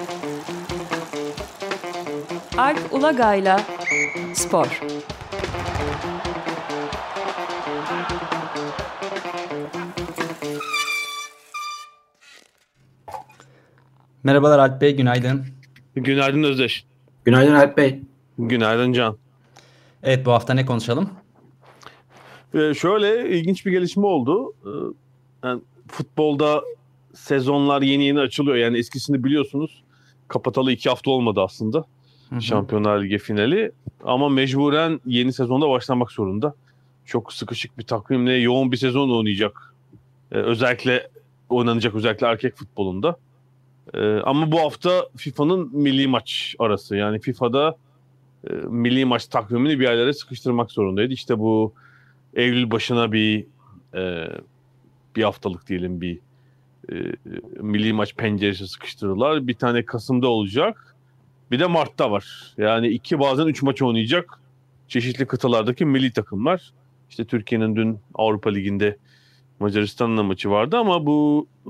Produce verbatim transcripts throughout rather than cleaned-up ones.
Alp Ulagay'la Spor. Merhabalar Alp Bey, günaydın. Günaydın Özdeş. Günaydın Alp Bey. Günaydın Can. Evet, bu hafta ne konuşalım? Ee, şöyle ilginç bir gelişme oldu. Ee, yani futbolda sezonlar yeni yeni açılıyor. Yani eskisini biliyorsunuz. Kapatalı iki hafta olmadı aslında. Hı hı. Şampiyonlar Ligi finali. Ama mecburen yeni sezonda başlamak zorunda. Çok sıkışık bir takvimle yoğun bir sezon oynayacak. Ee, özellikle oynanacak özellikle erkek futbolunda. Ee, ama bu hafta FIFA'nın milli maç arası. Yani FIFA'da e, milli maç takvimini bir yerlere sıkıştırmak zorundaydı. İşte bu Eylül başına bir e, bir haftalık diyelim bir e, milli maç penceresi sıkıştırırlar. Bir tane Kasım'da olacak. Bir de Mart'ta var. Yani iki bazen üç maç oynayacak çeşitli kıtalardaki milli takımlar. İşte Türkiye'nin dün Avrupa Ligi'nde Macaristan'la maçı vardı ama bu e,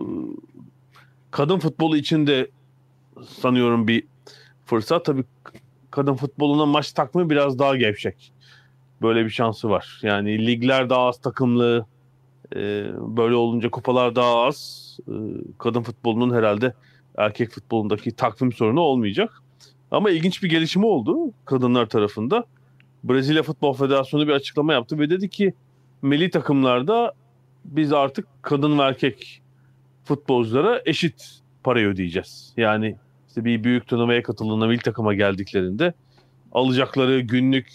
kadın futbolu için de sanıyorum bir fırsat. Tabii kadın futboluna maç takımı biraz daha gevşek. Böyle bir şansı var. Yani ligler daha az takımlı. E, böyle olunca kupalar daha az. E, kadın futbolunun herhalde erkek futbolundaki takvim sorunu olmayacak. Ama ilginç bir gelişme oldu kadınlar tarafında. Brezilya Futbol Federasyonu bir açıklama yaptı ve dedi ki milli takımlarda biz artık kadın ve erkek futbolculara eşit parayı ödeyeceğiz. Yani işte bir büyük turnuvaya katıldığında milli takıma geldiklerinde alacakları günlük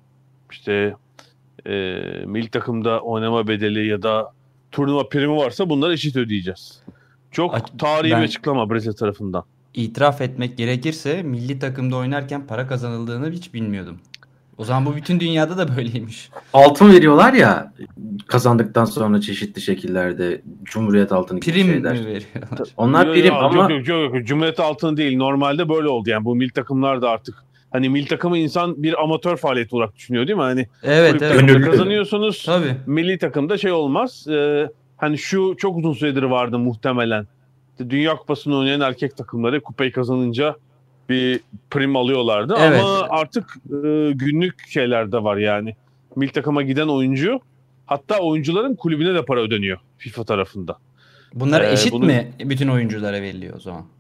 işte e, milli takımda oynama bedeli ya da turnuva primi varsa bunları eşit ödeyeceğiz. Çok A- tarihi bir açıklama Brezilya tarafından. İtiraf etmek gerekirse milli takımda oynarken para kazanıldığını hiç bilmiyordum. O zaman bu bütün dünyada da böyleymiş. Altın veriyorlar ya kazandıktan sonra çeşitli şekillerde Cumhuriyet altını gibi prim şeyler. mi veriyorlar? Onlar yok, prim yok, ama yok, yok, yok. Cumhuriyet altını değil. Normalde böyle oldu yani bu milli takımlar da artık. Hani milli takımı insan bir amatör faaliyet olarak düşünüyor değil mi? Hani evet, evet. takımda kazanıyorsunuz. Tabii. Milli takımda şey olmaz. Ee, hani şu çok uzun süredir vardı muhtemelen. İşte Dünya Kupası'nı oynayan erkek takımları kupayı kazanınca bir prim alıyorlardı. Evet. Ama artık e, günlük şeyler de var yani. Milli takıma giden oyuncu hatta oyuncuların kulübüne de para ödeniyor FIFA tarafında. Bunlar Ee, eşit bunu... mi bütün oyunculara veriliyor o zaman?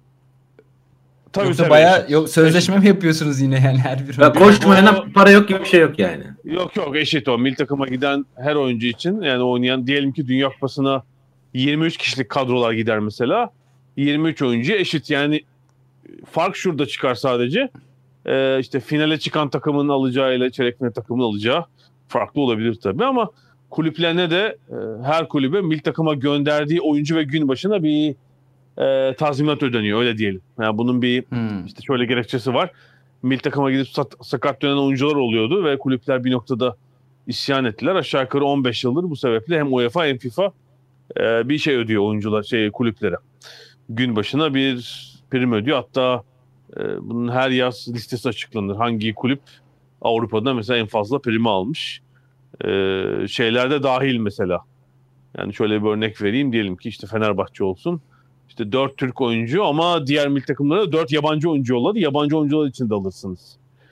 Tabii, Yoksa tabii bayağı eşit. yok, sözleşme eşit. mi yapıyorsunuz yine yani her bir ya koşmayana o... para yok gibi bir şey yok yani. Yok yok eşit o. Milli takıma giden her oyuncu için yani oynayan diyelim ki Dünya Kupası'na yirmi üç kişilik kadrolar gider mesela. yirmi üç oyuncu eşit yani fark şurada çıkar sadece. Ee, işte finale çıkan takımın alacağı ile çeyrek final takımının alacağı farklı olabilir tabii ama kulüplerine de e, her kulübe milli takıma gönderdiği oyuncu ve gün başına bir e, tazminat ödeniyor öyle diyelim. Yani bunun bir hmm. işte şöyle gerekçesi var. Milli takıma gidip sat, sakat dönen oyuncular oluyordu ve kulüpler bir noktada isyan ettiler. Aşağı yukarı on beş yıldır bu sebeple hem UEFA hem FIFA e, bir şey ödüyor oyuncular şey kulüplere. Gün başına bir prim ödüyor. Hatta e, bunun her yaz listesi açıklanır. Hangi kulüp Avrupa'da mesela en fazla primi almış. E, şeylerde dahil mesela. Yani şöyle bir örnek vereyim. Diyelim ki işte Fenerbahçe olsun. İşte dört Türk oyuncu ama diğer milli takımlara dört yabancı oyuncu yolladı. Yabancı oyuncular için de alırsınız.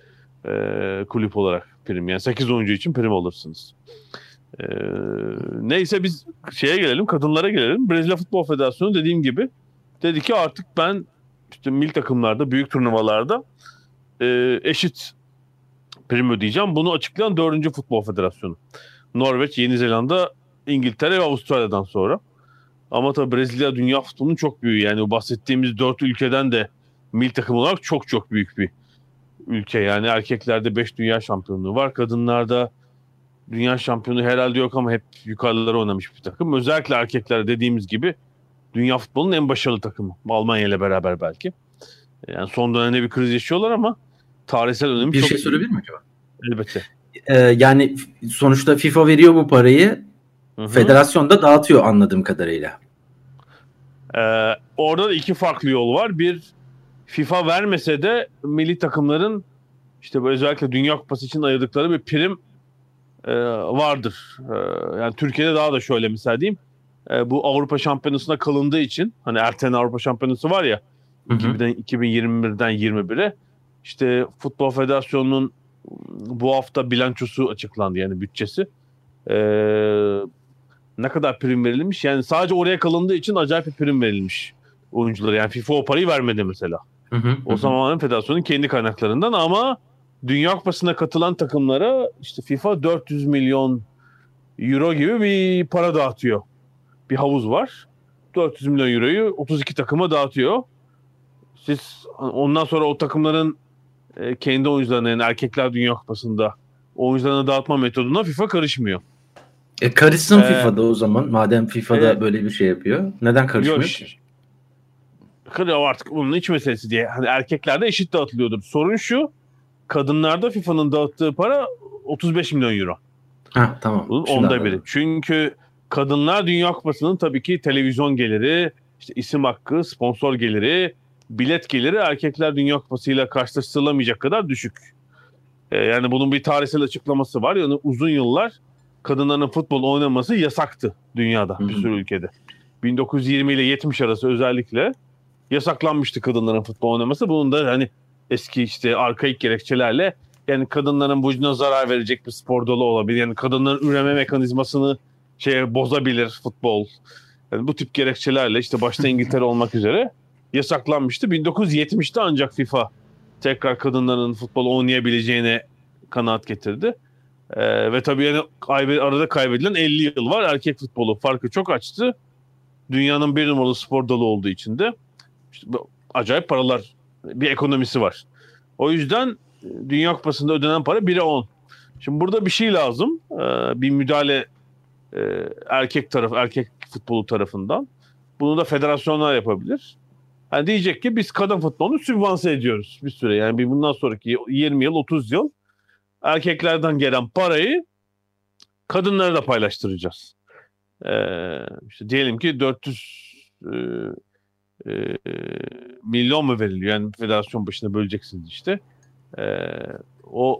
Ee, kulüp olarak prim. Yani sekiz oyuncu için prim alırsınız. Ee, neyse biz şeye gelelim, kadınlara gelelim. Brezilya Futbol Federasyonu dediğim gibi dedi ki artık ben işte milli takımlarda, büyük turnuvalarda e, eşit prim ödeyeceğim. Bunu açıklayan dördüncü Futbol Federasyonu. Norveç, Yeni Zelanda, İngiltere ve Avustralya'dan sonra. Ama tabii Brezilya dünya futbolunun çok büyüğü. Yani o bahsettiğimiz dört ülkeden de milli takım olarak çok çok büyük bir ülke. Yani erkeklerde beş dünya şampiyonluğu var. Kadınlarda dünya şampiyonu herhalde yok ama hep yukarılara oynamış bir takım. Özellikle erkekler dediğimiz gibi dünya futbolunun en başarılı takımı. Almanya ile beraber belki. Yani son dönemde bir kriz yaşıyorlar ama tarihsel önemi bir çok... Bir şey sorabilir miyim acaba? Elbette. Ee, yani sonuçta FIFA veriyor bu parayı. Hı-hı. Federasyon da dağıtıyor anladığım kadarıyla. Ee, orada da iki farklı yol var. Bir, FIFA vermese de milli takımların işte bu özellikle Dünya Kupası için ayırdıkları bir prim e, vardır. E, yani Türkiye'de daha da şöyle mesela diyeyim. E, bu Avrupa Şampiyonası'na kalındığı için hani ertelen Avrupa Şampiyonası var ya Hı hı. iki bin iki bin yirmi birden yirmi bire. İşte Futbol Federasyonu'nun bu hafta bilançosu açıklandı, yani bütçesi. Ee, ne kadar prim verilmiş? Yani sadece oraya kalındığı için acayip bir prim verilmiş oyunculara. Yani FIFA o parayı vermedi mesela. Hı hı, O hı. zaman federasyonun kendi kaynaklarından, ama Dünya Kupası'na katılan takımlara işte FIFA dört yüz milyon euro gibi bir para dağıtıyor. Bir havuz var. dört yüz milyon euroyu otuz iki takıma dağıtıyor. Siz ondan sonra o takımların e, kendi oyuncularına, yani Erkekler Dünya Kupası'nda oyuncularına dağıtma metoduna FIFA karışmıyor. E karışsın Ee, FIFA'da o zaman. Madem FIFA'da e, böyle bir şey yapıyor. Neden karışmıyor Yok, ki? Kırıyor artık, bunun iç meselesi diye. Hani erkeklerde eşit dağıtılıyordur. Sorun şu, kadınlarda FIFA'nın dağıttığı para otuz beş milyon euro. Ha tamam. Bunun Şimdi onda anladım. biri. Çünkü Kadınlar Dünya Kupası'nın tabii ki televizyon geliri, işte isim hakkı, sponsor geliri, bilet geliri Erkekler Dünya Kupası ile karşılaştırılamayacak kadar düşük. Ee, yani bunun bir tarihsel açıklaması var. Yani uzun yıllar kadınların futbol oynaması yasaktı dünyada, bir sürü ülkede. bin dokuz yüz yirmi ile yetmiş arası özellikle yasaklanmıştı kadınların futbol oynaması. Bunun da hani eski işte arkaik gerekçelerle, yani kadınların vücuduna zarar verecek bir spor dalı olabilir. Yani kadınların üreme mekanizmasını şeye bozabilir futbol. Yani bu tip gerekçelerle işte başta İngiltere olmak üzere yasaklanmıştı. bin dokuz yüz yetmişte ancak FIFA tekrar kadınların futbol oynayabileceğine kanaat getirdi. Ee, ve tabii yani arada kaybedilen elli yıl var. Erkek futbolu farkı çok açtı. Dünyanın bir numaralı spor dalı olduğu için de işte acayip paralar, bir ekonomisi var. O yüzden Dünya Kupası'nda ödenen para bire on. Şimdi burada bir şey lazım. Ee, bir müdahale e, erkek taraf, erkek futbolu tarafından. Bunu da federasyonlar yapabilir. Yani diyecek ki biz kadın futbolunu sübvanse ediyoruz bir süre. Yani bir bundan sonraki yirmi yıl, otuz yıl erkeklerden gelen parayı kadınlara da paylaştıracağız. Ee, işte diyelim ki dört yüz e, e, milyon mu veriliyor? Yani federasyon başına böleceksiniz işte. Ee, o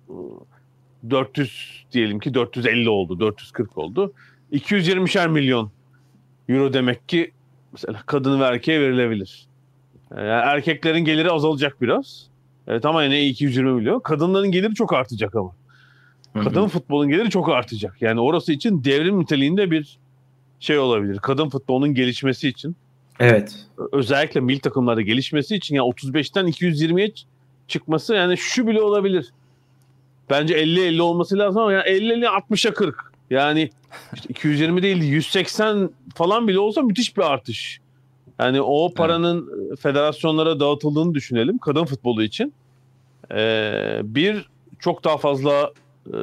dört yüz diyelim ki dört yüz elli oldu, dört yüz kırk oldu. iki yüz yirmişer milyon euro demek ki mesela kadın ve erkeğe verilebilir. Ee, yani erkeklerin geliri azalacak biraz. Evet ama yine iki yüz yirmi milyon. Kadınların geliri çok artacak ama. Kadın futbolun geliri çok artacak. Yani orası için devrim niteliğinde bir şey olabilir. Kadın futbolunun gelişmesi için. Evet. Özellikle milli takımlarda gelişmesi için, yani otuz beşten iki yüz yirmiye çıkması, yani şu bile olabilir. Bence elli elli olması lazım ama yani elli elli altmışa kırk. Yani işte iki yüz yirmi değil yüz seksen falan bile olsa müthiş bir artış. Yani o paranın evet. federasyonlara dağıtıldığını düşünelim kadın futbolu için. Ee, bir çok daha fazla e,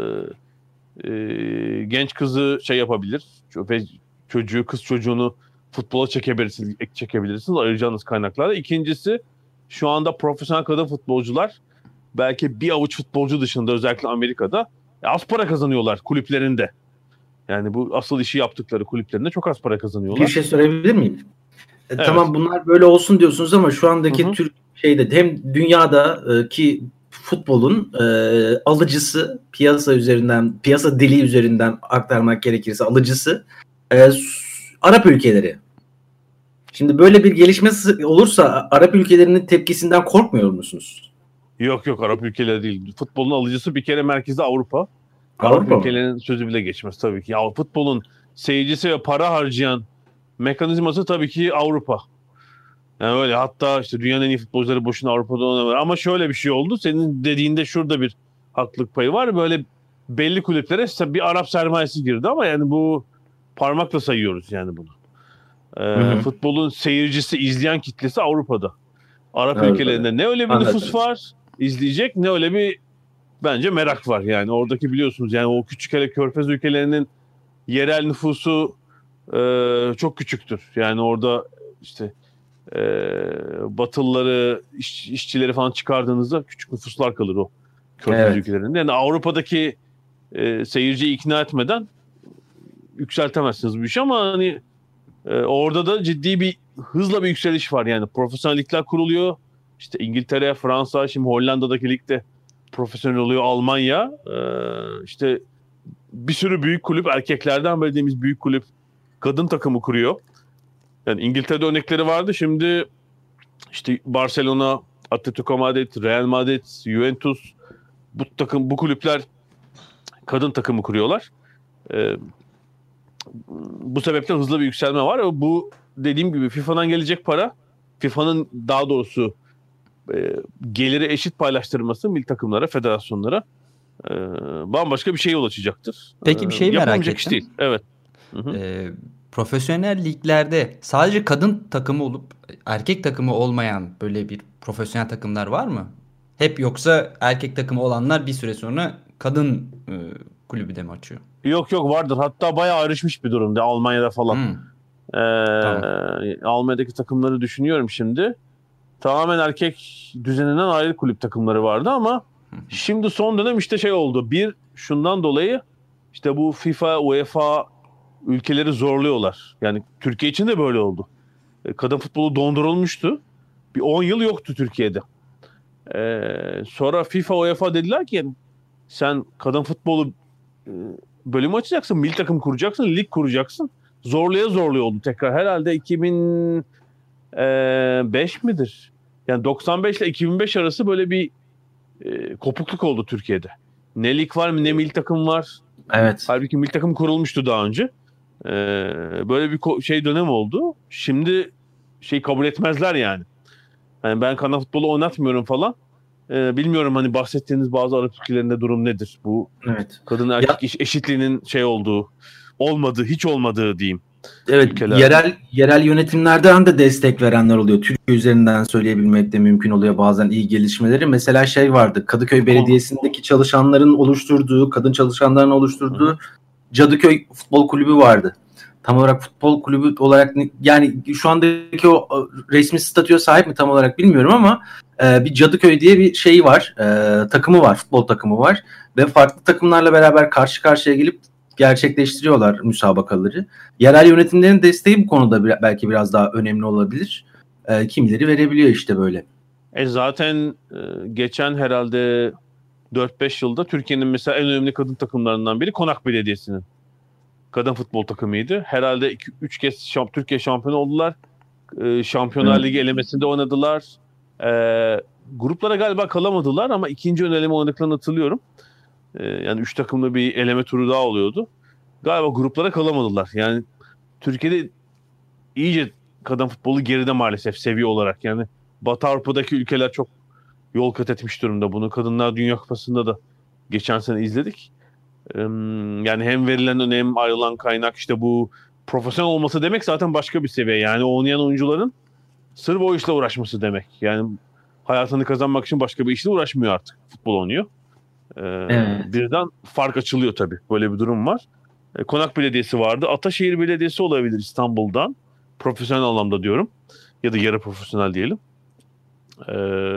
e, genç kızı şey yapabilir ve çocuğu, kız çocuğunu futbola çekebilirsiniz, çekebilirsiniz ayıracağınız kaynaklarla. İkincisi, şu anda profesyonel kadın futbolcular belki bir avuç futbolcu dışında özellikle Amerika'da az para kazanıyorlar kulüplerinde. Yani bu asıl işi yaptıkları kulüplerinde çok az para kazanıyorlar. Bir şey sorabilir miyim? E, evet. Tamam bunlar böyle olsun diyorsunuz ama şu andaki Hı-hı. Türk şeyde hem dünyadaki futbolun e, alıcısı piyasa üzerinden, piyasa dili üzerinden aktarmak gerekirse alıcısı e, Arap ülkeleri. Şimdi böyle bir gelişme olursa Arap ülkelerinin tepkisinden korkmuyor musunuz? Yok yok Arap ülkeleri değil. Futbolun alıcısı bir kere merkezi Avrupa. Avrupa Arap ülkelerinin sözü bile geçmez tabii ki. Ya futbolun seyircisi ve para harcayan mekanizması tabii ki Avrupa. Yani öyle, hatta işte dünyanın en iyi futbolcuları boşuna Avrupa'da oynamıyor. Ama şöyle bir şey oldu. Senin dediğinde şurada bir haklılık payı var. Böyle belli kulüplere bir Arap sermayesi girdi ama yani bu parmakla sayıyoruz yani bunu. Ee, hı hı. Futbolun seyircisi, izleyen kitlesi Avrupa'da. Arap Avrupa'da. Ülkelerinde ne öyle bir Anladım. Nüfus var izleyecek, ne öyle bir bence merak var. Yani oradaki biliyorsunuz yani o küçük hele Körfez ülkelerinin yerel nüfusu e, çok küçüktür. Yani orada işte e, Batılıları, iş, işçileri falan çıkardığınızda küçük nüfuslar kalır o Körfez evet. ülkelerinde. Yani Avrupa'daki e, seyirciyi ikna etmeden yükseltemezsiniz bu işi ama hani e, orada da ciddi bir hızla bir yükseliş var. Yani profesyonel ligler kuruluyor. İşte İngiltere, Fransa, şimdi Hollanda'daki ligde profesyonel oluyor, Almanya. E, işte bir sürü büyük kulüp, erkeklerden bildiğimiz büyük kulüp kadın takımı kuruyor. Yani İngiltere'de örnekleri vardı. Şimdi işte Barcelona, Atletico Madrid, Real Madrid, Juventus, bu takım, bu kulüpler kadın takımı kuruyorlar. Ee, bu sebeple hızlı bir yükselme var. Bu dediğim gibi FIFA'dan gelecek para, FIFA'nın daha doğrusu e, geliri eşit paylaştırması milli takımlara, federasyonlara e, bambaşka bir şeye yol açacaktır. Peki bir şey e, merak yapılmayacak ettim. iş değil. Evet. Hı hı. Ee, profesyonel liglerde sadece kadın takımı olup erkek takımı olmayan böyle bir profesyonel takımlar var mı? Hep yoksa erkek takımı olanlar bir süre sonra kadın e, kulübü de mi açıyor? Yok yok vardır. Hatta bayağı ayrışmış bir durumda Almanya'da falan. Hmm, Ee, tamam. Almanya'daki takımları düşünüyorum şimdi. Tamamen erkek düzeninden ayrı kulüp takımları vardı ama şimdi son dönem işte şey oldu. Bir, şundan dolayı işte bu FIFA, UEFA ülkeleri zorluyorlar. Yani Türkiye için de böyle oldu. E, Kadın futbolu dondurulmuştu. Bir on yıl yoktu Türkiye'de. Ee, sonra FIFA, UEFA dediler ki sen kadın futbolu e, bölümü açacaksın, milli takım kuracaksın, lig kuracaksın. Zorluya zorluya oldu tekrar. Herhalde iki bin beş midir? Yani doksan beş ile iki bin beş arası böyle bir e, kopukluk oldu Türkiye'de. Ne lig var ne milli takım var. Evet. Halbuki milli takım kurulmuştu daha önce. Ee, böyle bir ko- şey dönem oldu. Şimdi şey kabul etmezler yani. Yani ben kanal futbolu oynatmıyorum falan. Ee, bilmiyorum hani bahsettiğiniz bazı Arap ülkelerinde durum nedir? Bu Evet. kadın erkek eş- eşitliğinin şey olduğu, olmadığı, hiç olmadığı diyeyim. Evet, Ülkeler. yerel yerel yönetimlerden de destek verenler oluyor. Türkiye üzerinden söyleyebilmek de mümkün oluyor bazen iyi gelişmeleri. Mesela şey vardı, Kadıköy Belediyesi'ndeki çalışanların oluşturduğu, kadın çalışanların oluşturduğu Hı. Cadıköy Futbol Kulübü vardı. Tam olarak futbol kulübü olarak yani şu andaki o resmi statüye sahip mi tam olarak bilmiyorum ama e, bir Cadıköy diye bir şey var, e, takımı var, futbol takımı var ve farklı takımlarla beraber karşı karşıya gelip gerçekleştiriyorlar müsabakaları. Yerel yönetimlerin desteği bu konuda bir, belki biraz daha önemli olabilir. E, kimileri verebiliyor işte böyle. E zaten e, geçen herhalde dört beş yılda Türkiye'nin mesela en önemli kadın takımlarından biri Konak Belediyesi'nin kadın futbol takımıydı. Herhalde iki üç kez şamp- Türkiye şampiyonu oldular. E, Şampiyonlar Evet. Ligi elemesinde oynadılar. E, gruplara galiba kalamadılar ama ikinci ön eleme oynadıklarını hatırlıyorum. E, yani üç takımlı bir eleme turu daha oluyordu. Galiba gruplara kalamadılar. Yani Türkiye'de iyice kadın futbolu geride maalesef seviye olarak. Yani Batı Avrupa'daki ülkeler çok yol kat etmiş durumda. Bunu Kadınlar Dünya Kupası'nda da geçen sene izledik. Ee, Yani hem verilen önem, ayrılan kaynak, işte bu profesyonel olması demek zaten başka bir seviye. Yani oynayan oyuncuların sırf o işle uğraşması demek. Yani hayatını kazanmak için başka bir işle uğraşmıyor artık. Futbol oynuyor. Ee, Evet. Birden fark açılıyor tabii. Böyle bir durum var. Ee, Konak Belediyesi vardı. Ataşehir Belediyesi olabilir İstanbul'dan. Profesyonel anlamda diyorum. Ya da yarı profesyonel diyelim. Ee,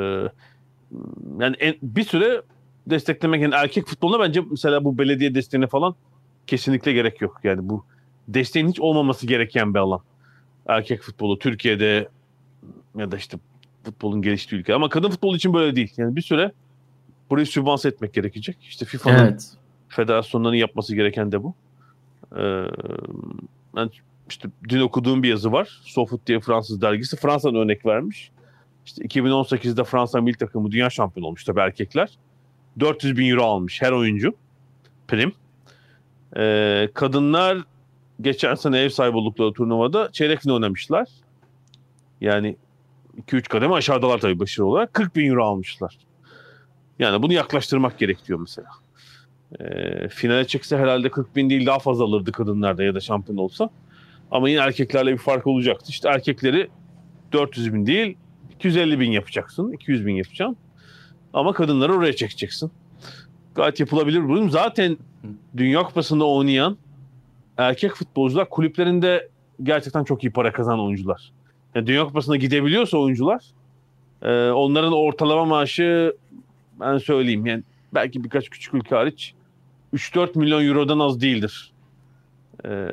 Yani en, bir süre desteklemek, yani erkek futboluna bence mesela bu belediye desteğine falan kesinlikle gerek yok. Yani bu desteğin hiç olmaması gereken bir alan. Erkek futbolu Türkiye'de ya da işte futbolun geliştiği ülke. Ama kadın futbolu için böyle değil. Yani bir süre burayı sübvanse etmek gerekecek. İşte FIFA'nın, Evet. federasyonların yapması gereken de bu. Ee, ben işte dün okuduğum bir yazı var. SoFoot diye Fransız dergisi. Fransa'dan örnek vermiş. İşte iki bin on sekizde Fransa milli takımı dünya şampiyonu olmuş tabii erkekler. dört yüz bin euro almış her oyuncu prim. Ee, kadınlar geçen sene ev sahibi oldukları turnuvada çeyrek final oynamışlar. Yani iki üç kademe aşağıdalar tabii başarı olarak. kırk bin euro almışlar. Yani bunu yaklaştırmak gerekiyor mesela. Ee, finale çıksa herhalde kırk bin değil daha fazla alırdı kadınlarda ya da şampiyon olsa. Ama yine erkeklerle bir fark olacaktı. İşte erkekleri dört yüz bin değil iki yüz elli bin yapacaksın. iki yüz bin yapacaksın. Ama kadınları oraya çekeceksin. Gayet yapılabilir bir durum. Zaten Dünya Kupası'nda oynayan erkek futbolcular kulüplerinde gerçekten çok iyi para kazanan oyuncular. Yani Dünya Kupası'na gidebiliyorsa oyuncular, e, onların ortalama maaşı ben söyleyeyim yani belki birkaç küçük ülke hariç üç dört milyon eurodan az değildir. E,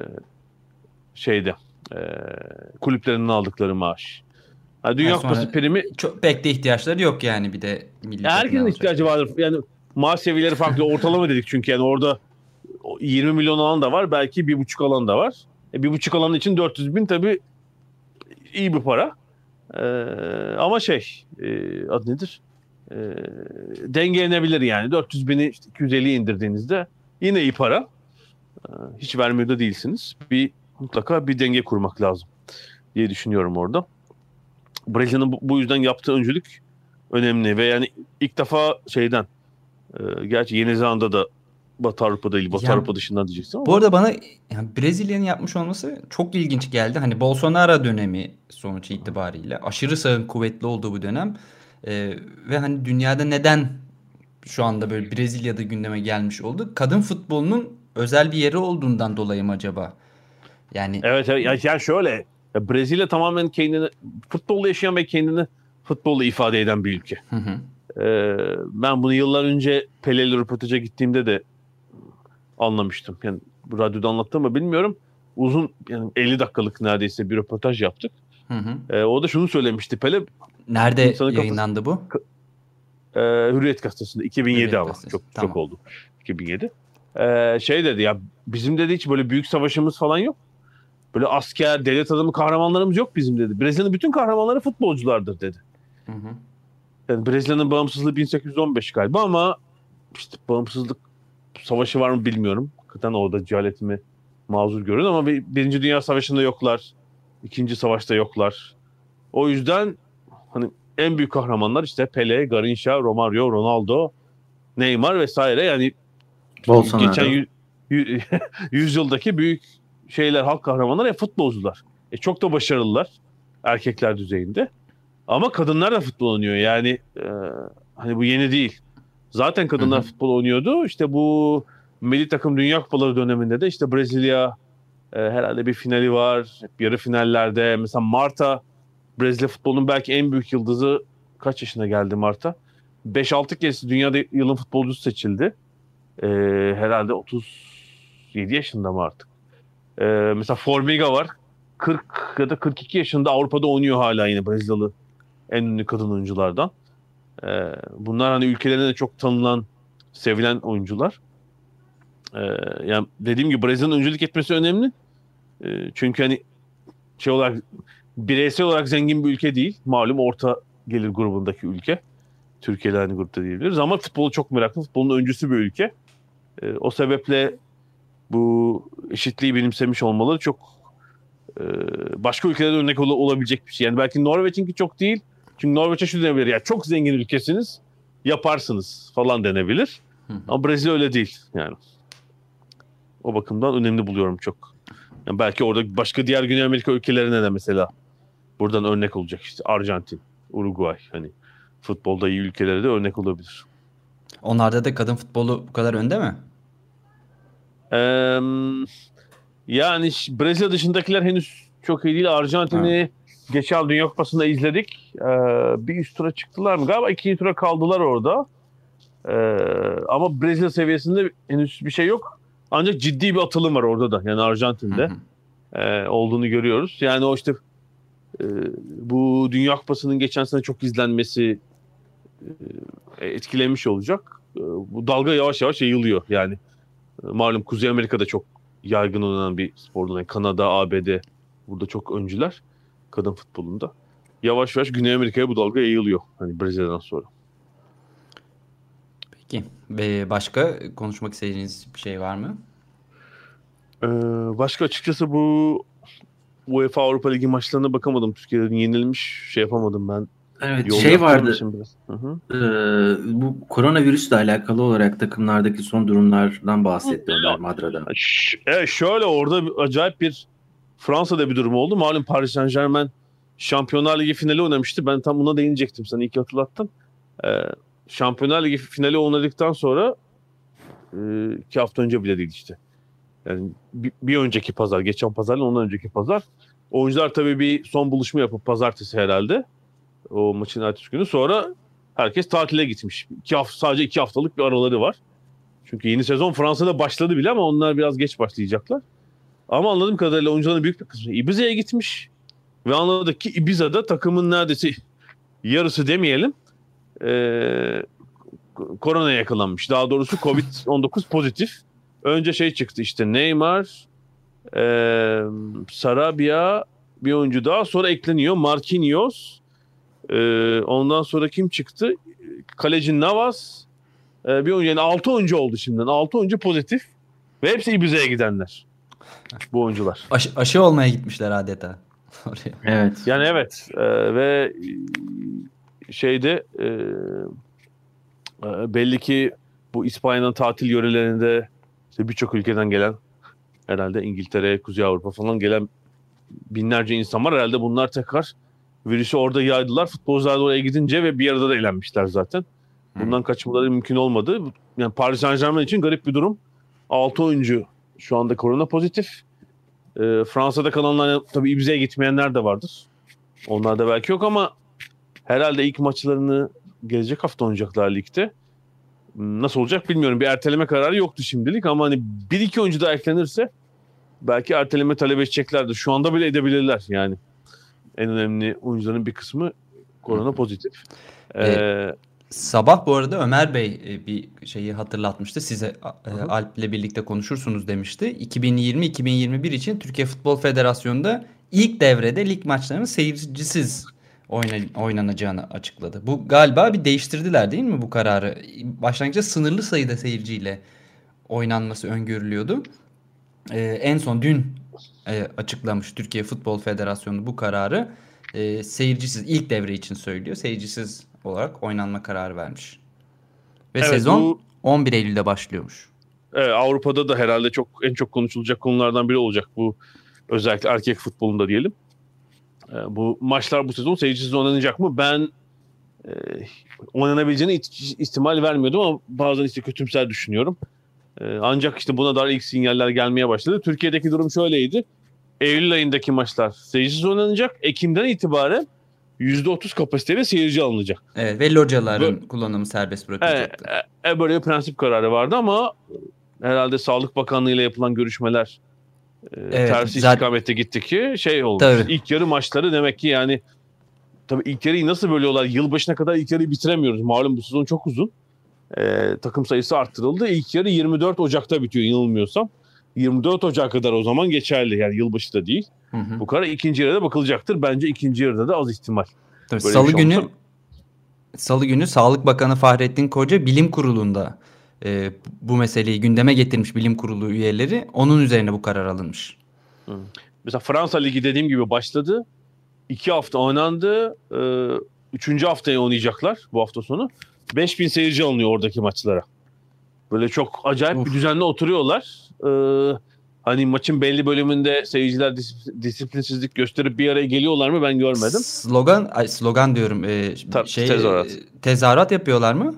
şeyde e, kulüplerinin aldıkları maaş. Yani Dünya Yani sonra Kupası primi çok pek de ihtiyaçları yok yani bir de milli herkesin takımı alacak. ihtiyacı vardır. Yani maaş seviyeleri farklı. Ortalama dedik çünkü yani orada yirmi milyon alan da var. Belki bir buçuk alan da var. E, bir buçuk alan için dört yüz bin tabii iyi bir para. Ee, ama şey e, adı nedir? Ee, dengelenebilir yani. dört yüz bini işte iki yüz elliye indirdiğinizde yine iyi para. Ee, hiç vermiyor da değilsiniz. Bir mutlaka bir denge kurmak lazım diye düşünüyorum orada. Brezilya'nın bu, bu yüzden yaptığı öncülük önemli ve yani ilk defa şeyden e, gerçi Yeni Zelanda'da Batı Avrupa'da değil, Batı Ya, Avrupa dışından diyeceksin ama Bu arada bana yani Brezilya'nın yapmış olması çok ilginç geldi. Hani Bolsonaro dönemi sonuç itibariyle aşırı sağın kuvvetli olduğu bu dönem. Ee, ve hani dünyada neden şu anda böyle Brezilya'da gündeme gelmiş oldu? Kadın futbolunun özel bir yeri olduğundan dolayı mı acaba? Yani evet, evet ya, yani şöyle ya Brezilya tamamen kendini futbolla yaşayan ve kendini futbolla ifade eden bir ülke. hı hı. Ee, ben bunu yıllar önce Pele'yle röportaja gittiğimde de anlamıştım. Yani bu radyoda anlattım mı bilmiyorum. Uzun yani elli dakikalık neredeyse bir röportaj yaptık. Hı hı. Ee, o da şunu söylemişti Pele. Nerede insanın kafası- yayınlandı bu? e, Hürriyet Gazetesi'nde iki bin yedi Hürriyet ama Gazetesi, çok tamam. çok oldu. iki bin yedi. Ee, şey dedi ya bizim dedi hiç böyle büyük savaşımız falan yok. Böyle asker, devlet adamı kahramanlarımız yok bizim dedi. Brezilya'nın bütün kahramanları futbolculardır dedi. Hı hı. Yani Brezilya'nın bağımsızlığı bin sekiz yüz on beş galiba ama işte bağımsızlık savaşı var mı bilmiyorum. Hakikaten orada cehaletimi mazur görün ama bir, Birinci Dünya Savaşı'nda yoklar. İkinci Savaş'ta yoklar. O yüzden hani en büyük kahramanlar işte Pele, Garrincha, Romario, Ronaldo, Neymar vesaire yani Bolsonaro. geçen yü, yü, yüzyıldaki büyük şeyler, halk kahramanları ya futbolcular. E, çok da başarılılar erkekler düzeyinde. Ama kadınlar da futbol oynuyor. Yani e, hani bu yeni değil. Zaten kadınlar Hı hı. futbol oynuyordu. İşte bu milli takım Dünya Kupaları döneminde de işte Brezilya e, herhalde bir finali var. Yarı finallerde mesela Marta Brezilya futbolunun belki en büyük yıldızı kaç yaşına geldi Marta? beş altı kez dünyada yılın futbolcusu seçildi. E, herhalde otuz yedi yaşında mı artık? E, mesela Formiga var. kırk ya da kırk iki yaşında Avrupa'da oynuyor hala yine Brezilyalı en ünlü kadın oyunculardan. Ee, bunlar hani ülkelerinde de çok tanınan, sevilen oyuncular. Ee, yani dediğim gibi Brezilya'nın öncülük etmesi önemli. Ee, çünkü hani şey olarak bireysel olarak zengin bir ülke değil. Malum orta gelir grubundaki ülke. Türkiye ile aynı grupta diyebiliriz ama futbolu çok meraklı. Futbolun öncüsü bir ülke. Ee, o sebeple bu eşitliği benimsemiş olmaları çok e, başka ülkelere örnek ol- olabilecek bir şey. Yani belki Norveç'inki çok değil. Çünkü Norveç'e şu denebilir. Ya çok zengin ülkesiniz, yaparsınız falan denebilir. Hı hı. Ama Brezilya öyle değil yani. O bakımdan önemli buluyorum çok. Yani belki orada başka diğer Güney Amerika ülkelerine de mesela buradan örnek olacak işte Arjantin, Uruguay hani futbolda iyi ülkelere de örnek olabilir. Onlarda da kadın futbolu bu kadar önde mi? Ee, yani ş- Brezilya dışındakiler henüz çok iyi değil. Arjantin'i geçen Dünya Kupası'nda izledik. Ee, bir üst tura çıktılar mı? Galiba ikinci tura kaldılar orada. Ee, ama Brezilya seviyesinde henüz bir şey yok. Ancak ciddi bir atılım var orada da. Yani Arjantin'de Hı hı. e, olduğunu görüyoruz. Yani o işte e, bu Dünya Kupası'nın geçen sene çok izlenmesi e, etkilemiş olacak. E, bu dalga yavaş yavaş yayılıyor. Yani e, malum Kuzey Amerika'da çok yaygın olan bir spor. Yani Kanada, A B D burada çok öncüler kadın futbolunda. Yavaş yavaş Güney Amerika'ya bu dalga yayılıyor. Hani Brezilya'dan sonra. Peki. Ve başka konuşmak istediğiniz bir şey var mı? Ee, başka açıkçası bu UEFA Avrupa Ligi maçlarına bakamadım. Türkiye'den yenilmiş şey yapamadım ben. Evet, Yol şey yaptığım vardı. için biraz. Hı hı. Ee, bu koronavirüsle alakalı olarak takımlardaki son durumlardan bahsetti Ömer Madra'da. Ş- evet, şöyle orada bir- acayip bir Fransa'da bir durum oldu. Malum Paris Saint-Germain Şampiyonlar Ligi finali oynamıştı. Ben tam buna değinecektim. Sana iyi ki hatırlattın. Ee, Şampiyonlar Ligi finali oynadıktan sonra e, iki hafta önce bile değil işte. Yani bir, bir önceki pazar, geçen pazarla ondan önceki pazar. Oyuncular tabii bir son buluşma yapıp pazartesi herhalde. O maçın ertesi günü. Sonra herkes tatile gitmiş. İki hafta, sadece iki haftalık bir araları var. Çünkü yeni sezon Fransa'da başladı bile ama onlar biraz geç başlayacaklar. Ama anladığım kadarıyla oyuncuların büyük bir kısmı Ibiza'ya gitmiş. Ve anladık ki Ibiza'da takımın neredeyse yarısı demeyelim ee, koronaya yakalanmış. Daha doğrusu covid on dokuz pozitif. Önce şey çıktı işte Neymar, ee, Sarabia bir oyuncu daha sonra ekleniyor. Marquinhos, Ee, ondan sonra kim çıktı? Kaleci Navas. Ee, bir oyuncu, yani altı oyuncu oldu şimdiden. altı oyuncu pozitif. Ve hepsi Ibiza'ya gidenler. Bu oyuncular. Aşı, aşı olmaya gitmişler adeta. Oraya. Evet. Yani evet. Ee, ve şeyde e, e, belli ki bu İspanya'nın tatil yörelerinde işte birçok ülkeden gelen, herhalde İngiltere, Kuzey Avrupa falan gelen binlerce insan var. Herhalde bunlar tekrar virüsü orada yaydılar. Futbolcular da oraya gidince ve bir arada da eğlenmişler zaten. Bundan kaçmaları mümkün olmadı. Yani Paris Saint-Germain için garip bir durum. altı oyuncu şu anda korona pozitif. Ee, Fransa'da kalanlar, tabii Ibiza'ya gitmeyenler de vardır. Onlar da belki yok ama herhalde ilk maçlarını gelecek hafta oynayacaklar ligde. Nasıl olacak bilmiyorum. Bir erteleme kararı yoktu şimdilik ama hani bir iki oyuncu da eklenirse belki erteleme talep edeceklerdir. Şu anda bile edebilirler yani. En önemli oyuncuların bir kısmı korona pozitif. Ee, Ee, Sabah bu arada Ömer Bey e, bir şeyi hatırlatmıştı. Size e, Alp'le birlikte konuşursunuz demişti. iki bin yirmi iki bin yirmi bir için Türkiye Futbol Federasyonu'nda ilk devrede lig maçlarının seyircisiz oyna- oynanacağını açıkladı. Bu galiba bir değiştirdiler değil mi bu kararı? Başlangıçta sınırlı sayıda seyirciyle oynanması öngörülüyordu. Ee, en son dün e, açıklamış Türkiye Futbol Federasyonu bu kararı. E, seyircisiz ilk devre için söylüyor. Seyircisiz olarak oynanma kararı vermiş. Ve Evet, sezon bu- on bir Eylül'de başlıyormuş. Evet, Avrupa'da da herhalde çok en çok konuşulacak konulardan biri olacak bu, özellikle erkek futbolunda diyelim. Ee, bu maçlar bu sezon seyircisiz oynanacak mı? Ben e, oynanabileceğine hiç ihtimal vermiyordum ama bazen işte kötümser düşünüyorum. Ee, ancak işte buna dair ilk sinyaller gelmeye başladı. Türkiye'deki durum şöyleydi. Eylül ayındaki maçlar seyircisiz oynanacak. Ekim'den itibaren yüzde otuz kapasiteyle seyirci alınacak. Evet, ve locaların Bu- kullanımı serbest Evet, bırakılacaktı. e, e, böyle bir prensip kararı vardı ama herhalde Sağlık Bakanlığı ile yapılan görüşmeler e, Evet, tersi zaten- istikamette gitti ki şey olmuş. Tabii. İlk yarı maçları demek ki yani tabii ilk yarıyı nasıl bölüyorlar? Yılbaşına kadar ilk yarıyı bitiremiyoruz. Malum bu sezon çok uzun. E, takım sayısı arttırıldı. İlk yarı yirmi dört Ocak'ta bitiyor yanılmıyorsam. yirmi dört Ocak'a kadar o zaman geçerli. Yani yılbaşı da değil. Hı hı. Bu karar ikinci yarıda bakılacaktır. Bence ikinci yarıda da az ihtimal. Tabii, Böyle Salı bir şey günü olsa- Salı günü Sağlık Bakanı Fahrettin Koca Bilim Kurulu'nda e, bu meseleyi gündeme getirmiş bilim kurulu üyeleri. Onun üzerine bu karar alınmış. Mesela Fransa Ligi dediğim gibi başladı. İki hafta oynandı. Ee, üçüncü haftaya oynayacaklar bu hafta sonu. beş bin seyirci alınıyor oradaki maçlara. Böyle çok acayip Of. bir düzenle oturuyorlar. Ee, hani maçın belli bölümünde seyirciler dis- disiplinsizlik gösterip bir araya geliyorlar mı ben görmedim. Slogan, ay, slogan diyorum. e, Ta- şey tezahürat. e, tezahürat yapıyorlar mı?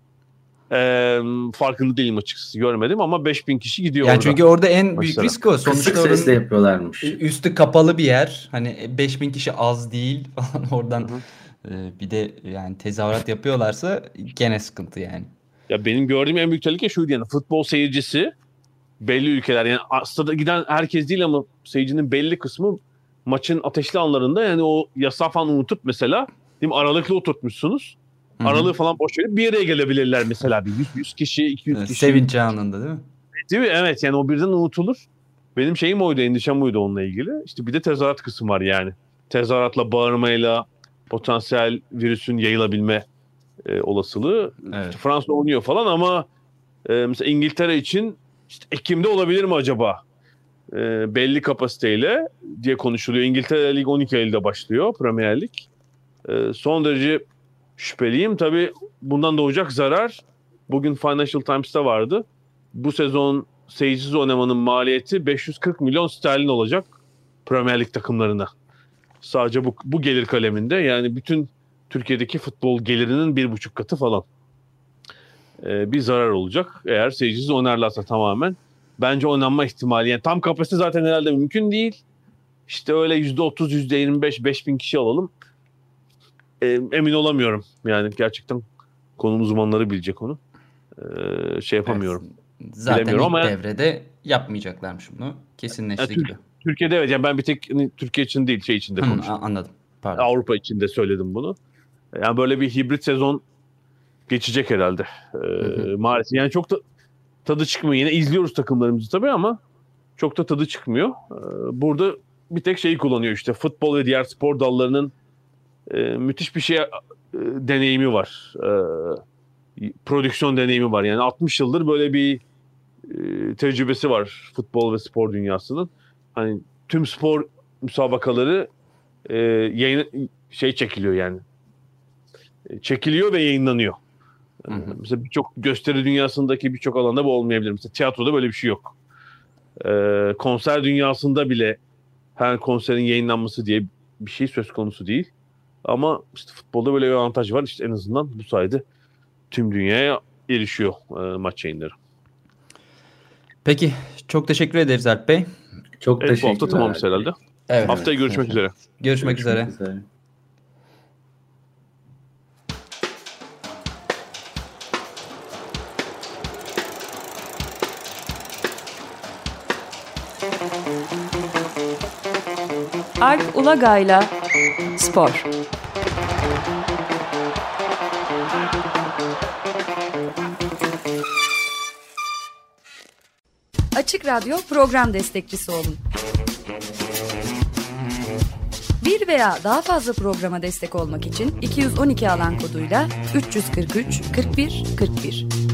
Ee, farkında değilim açıkçası, görmedim ama beş bin kişi gidiyor Yani orada. çünkü orada en büyük Maçlara. risk o. Kısık Sonuçta sesle oranın yapıyorlarmış. üstü kapalı bir yer. Hani beş bin kişi az değil falan oradan. Hı e, bir de yani tezahürat yapıyorlarsa gene sıkıntı yani. Ya benim gördüğüm en büyük tehlike şuydu, yani futbol seyircisi belli ülkeler, yani aslında giden herkes değil ama seyircinin belli kısmı maçın ateşli anlarında yani o yasağı falan unutup mesela değil mi, aralıklı oturtmuşsunuz. Hı hı. Aralığı falan boş verip bir araya gelebilirler mesela, bir yüz, yüz kişi, iki yüz Evet, kişi. sevinç anında değil mi? Değil mi? Evet, yani o birden unutulur. Benim şeyim oydu, endişem oydu onunla ilgili. İşte bir de tezahürat kısmı var yani. Tezahüratla, bağırmayla potansiyel virüsün yayılabilme e, olasılığı. Evet. İşte Fransa oynuyor falan ama e, mesela İngiltere için işte Ekim'de olabilir mi acaba? E, belli kapasiteyle diye konuşuluyor. İngiltere Lig on iki Eylül'de başlıyor, Premier Lig. E, son derece şüpheliyim. Tabii bundan doğacak zarar bugün Financial Times'ta vardı. Bu sezon seyircisiz oynamanın maliyeti beş yüz kırk milyon sterlin olacak Premier Lig takımlarına. Sadece bu, bu gelir kaleminde, yani bütün Türkiye'deki futbol gelirinin bir buçuk katı falan. Ee, bir zarar olacak eğer seyircisiz oynarlarsa tamamen. Bence oynanma ihtimali, yani tam kapasite zaten herhalde mümkün değil. İşte öyle yüzde otuz, yüzde yirmi beş, beş bin kişi alalım. Ee, emin olamıyorum. Yani gerçekten konunun uzmanları bilecek onu. Ee, şey yapamıyorum. Evet. Zaten Bilemiyorum ilk ama- devrede yapmayacaklarmış bunu. Kesinleşti Ya, Türk- gibi. Türkiye'de evet, yani ben bir tek hani, Türkiye için değil, şey için de Hı, konuştum. a- anladım. Pardon. Avrupa için de söyledim bunu. Yani böyle bir hibrit sezon geçecek herhalde. Ee, hı. maalesef. Yani çok da tadı çıkmıyor. Yine izliyoruz takımlarımızı tabii ama çok da tadı çıkmıyor. Ee, burada bir tek şeyi kullanıyor işte, futbol ve diğer spor dallarının e, müthiş bir şey e, deneyimi var. E, prodüksiyon deneyimi var. Yani altmış yıldır böyle bir e, tecrübesi var futbol ve spor dünyasının. Hani tüm spor müsabakaları e, yayın şey çekiliyor yani. E, çekiliyor ve yayınlanıyor. Hı hı. Mesela birçok gösteri dünyasındaki birçok alanda bu olmayabilir. Mesela tiyatroda böyle bir şey yok. Ee, konser dünyasında bile her konserin yayınlanması diye bir şey söz konusu değil. Ama işte futbolda böyle bir avantaj var. İşte en azından bu sayede tüm dünyaya erişiyor e, maç yayınları. Peki çok teşekkür ederiz Alp Bey. Çok evet, teşekkürler. Bu hafta tamamız herhalde. Evet. Haftaya görüşmek evet. üzere. Görüşmek, Görüşmek üzere. üzere. Alp Ulagay'la Spor. Açık Radyo program destekçisi olun. Bir veya daha fazla programa destek olmak için iki yüz on iki alan koduyla üç yüz kırk üç kırk bir kırk bir